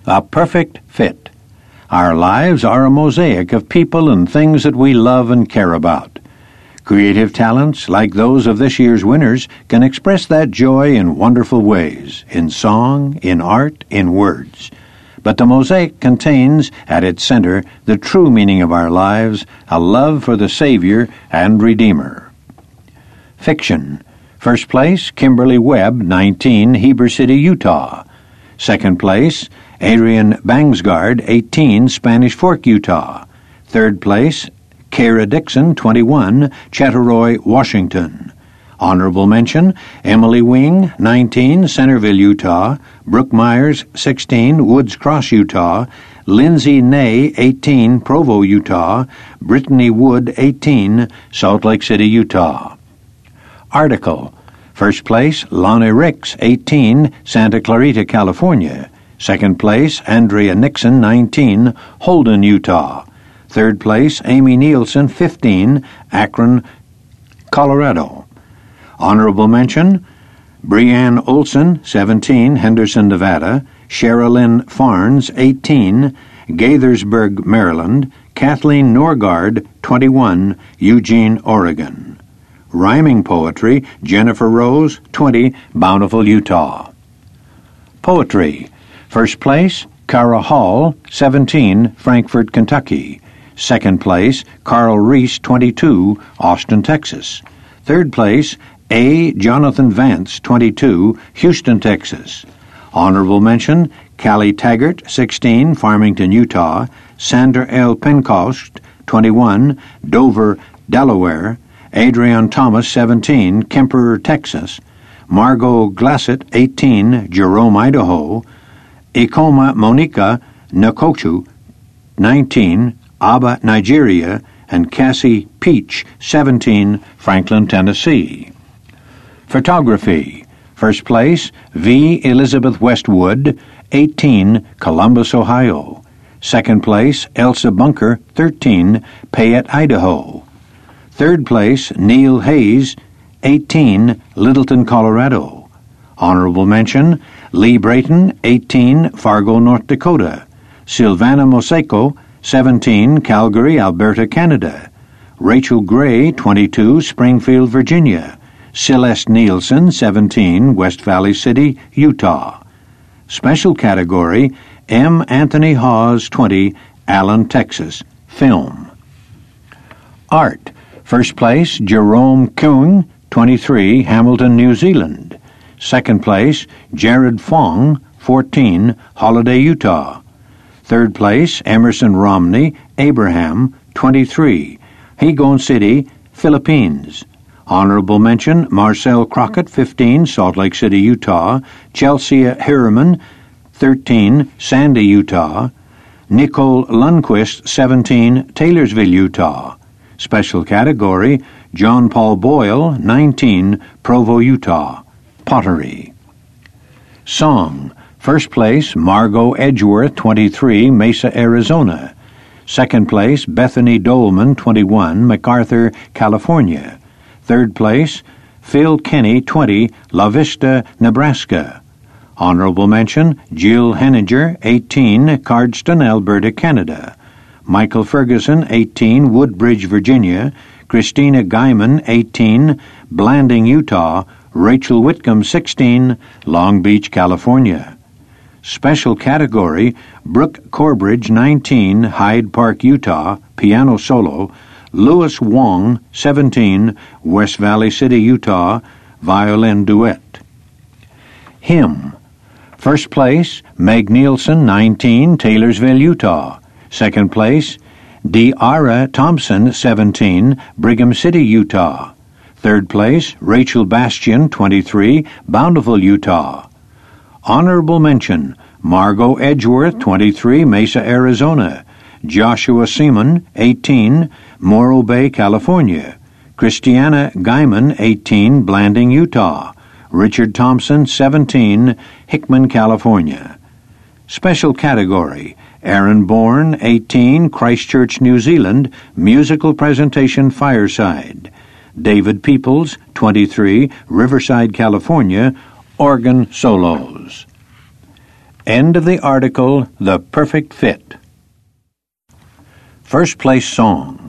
A perfect fit. Our lives are a mosaic of people and things that we love and care about. Creative talents, like those of this year's winners, can express that joy in wonderful ways, in song, in art, in words. But the mosaic contains, at its center, the true meaning of our lives, a love for the Savior and Redeemer. Fiction. First place, Kimberly Webb, 19, Heber City, Utah. Second place, Adrian Bangsgard, 18, Spanish Fork, Utah. Third place, Kara Dixon, 21, Chattaroy, Washington. Honorable mention, Emily Wing, 19, Centerville, Utah. Brooke Myers, 16, Woods Cross, Utah. Lindsay Ney, 18, Provo, Utah. Brittany Wood, 18, Salt Lake City, Utah. Article. First place, Lonnie Ricks, 18, Santa Clarita, California. Second place, Andrea Nixon, 19, Holden, Utah. Third place, Amy Nielsen, 15, Akron, Colorado. Honorable mention, Breanne Olson, 17, Henderson, Nevada. Sherilyn Farnes, 18, Gaithersburg, Maryland. Kathleen Norgard, 21, Eugene, Oregon. Rhyming poetry, Jennifer Rose, 20, Bountiful, Utah. Poetry. First place, Cara Hall, 17, Frankfort, Kentucky. Second place, Carl Reese, 22, Austin, Texas. Third place, A. Jonathan Vance, 22, Houston, Texas. Honorable mention, Callie Taggart, 16, Farmington, Utah. Sandra L. Pencost, 21, Dover, Delaware. Adrian Thomas, 17, Kemper, Texas. Margot Glassett, 18, Jerome, Idaho. Ikoma Monica Nkochu, 19, Aba, Nigeria. And Cassie Peach, 17, Franklin, Tennessee. Photography. First place, V. Elizabeth Westwood, 18, Columbus, Ohio. Second place, Elsa Bunker, 13, Payette, Idaho. Third place, Neil Hayes, 18, Littleton, Colorado. Honorable mention, Lee Brayton, 18, Fargo, North Dakota. Silvana Moseko, 17, Calgary, Alberta, Canada. Rachel Gray, 22, Springfield, Virginia. Celeste Nielsen, 17, West Valley City, Utah. Special category, M. Anthony Hawes, 20, Allen, Texas. Film. Art. First place, Jerome Keung, 23, Hamilton, New Zealand. Second place, Jared Fong, 14, Holiday, Utah. Third place, Emerson Romney, Abraham, 23, Higon City, Philippines. Honorable mention, Marcel Crockett, 15, Salt Lake City, Utah. Chelsea Harriman, 13, Sandy, Utah. Nicole Lundquist, 17, Taylorsville, Utah. Special category, John Paul Boyle, 19, Provo, Utah. Pottery. Song. First place, Margot Edgeworth, 23, Mesa, Arizona. Second place, Bethany Dolman, 21, MacArthur, California. Third place, Phil Kenny, 20, La Vista, Nebraska. Honorable mention, Jill Henninger, 18, Cardston, Alberta, Canada. Michael Ferguson, 18, Woodbridge, Virginia. Christina Guyman, 18, Blanding, Utah. Rachel Whitcomb, 16, Long Beach, California. Special category, Brooke Corbridge, 19, Hyde Park, Utah, piano solo. Louis Wong, 17, West Valley City, Utah, violin duet. Hymn. First place, Meg Nielsen, 19, Taylorsville, Utah. Second place, De'Ara Thompson, 17, Brigham City, Utah. Third place, Rachel Bastian, 23, Bountiful, Utah. Honorable mention, Margot Edgeworth, 23, Mesa, Arizona. Joshua Seaman, 18, Morro Bay, California. Christiana Guyman, 18, Blanding, Utah. Richard Thompson, 17, Hickman, California. Special category, Aaron Bourne, 18, Christchurch, New Zealand, musical presentation fireside. David Peoples, 23, Riverside, California, organ solos. End of the article, The Perfect Fit. First place song.